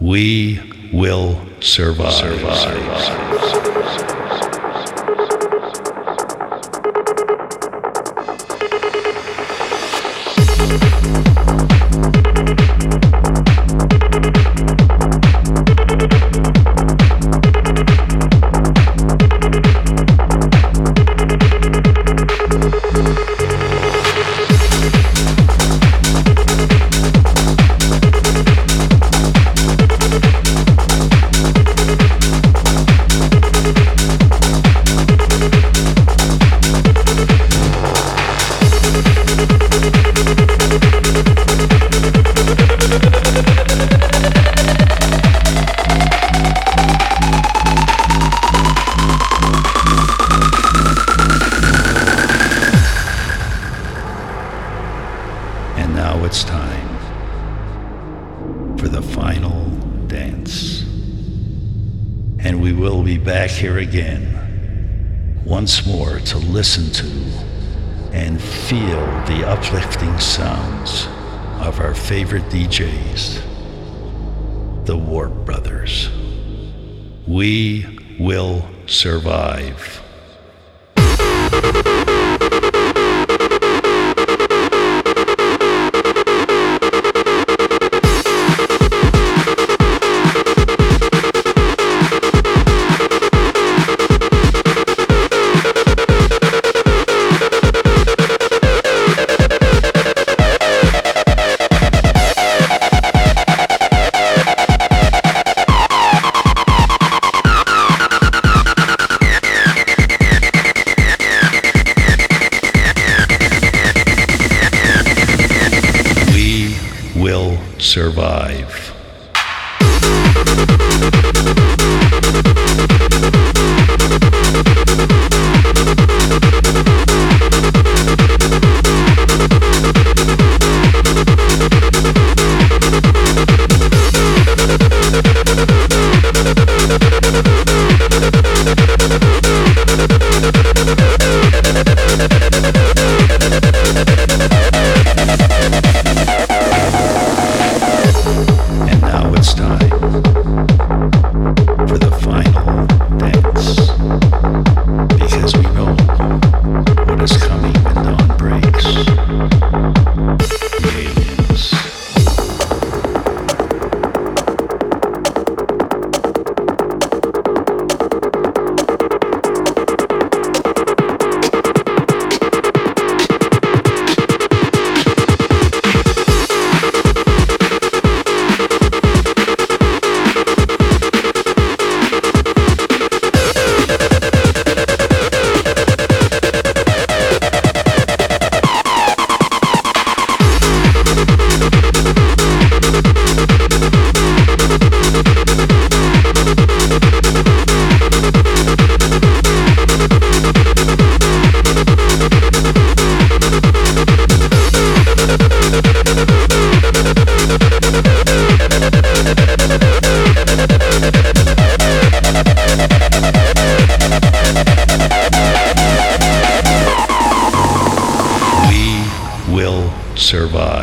We will survive. And now it's time for the final dance. And we will be back here again, once more to listen to and feel the uplifting sounds of our favorite DJs, the Warp Brothers. We will survive. Will survive. And now it's time for the final dance, because we know what is coming when dawn breaks. The aliens. Will survive.